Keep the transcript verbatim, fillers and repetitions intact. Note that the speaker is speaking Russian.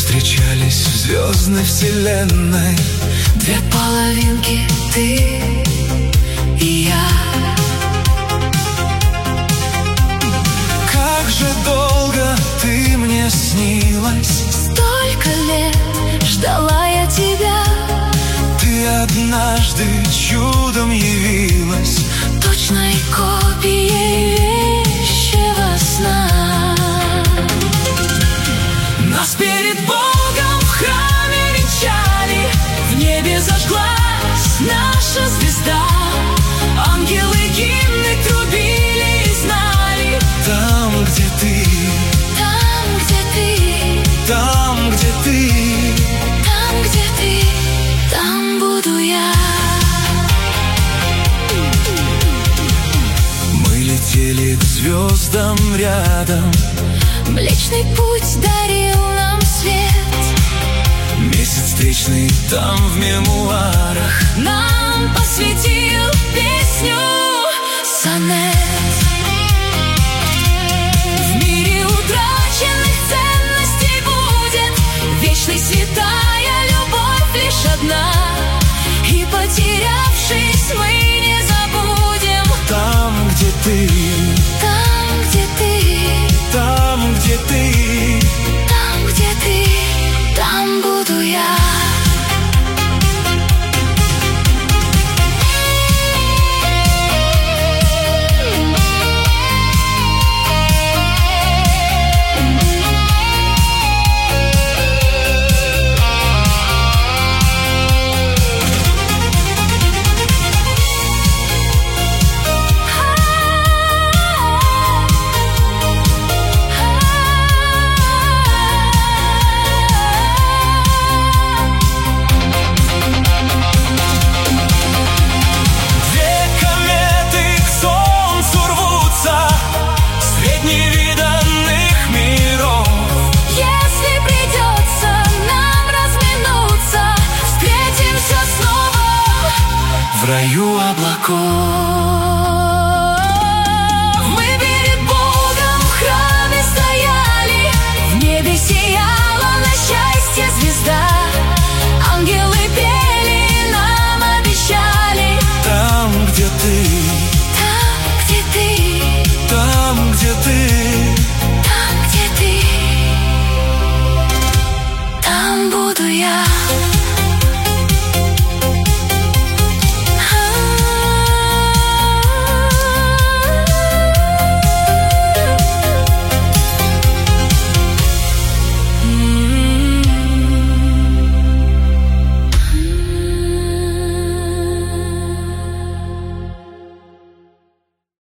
встречались в звездной вселенной. Две половинки, ты и я. Как же долго ты мне снилась, столько лет ждала я тебя. Ты однажды чудом явилась, точной копией вещего сна. Нас перед Богом в храме венчали, в небе зажглась наша звезда. Ангелы гимны трубили и знали: там, где ты, там, где ты, там, где ты, там, где ты, там буду я. Мы летели к звездам рядом, Млечный путь дарил нам свет. Месяц встречный там в мемуарах нам посвятил песню сонет.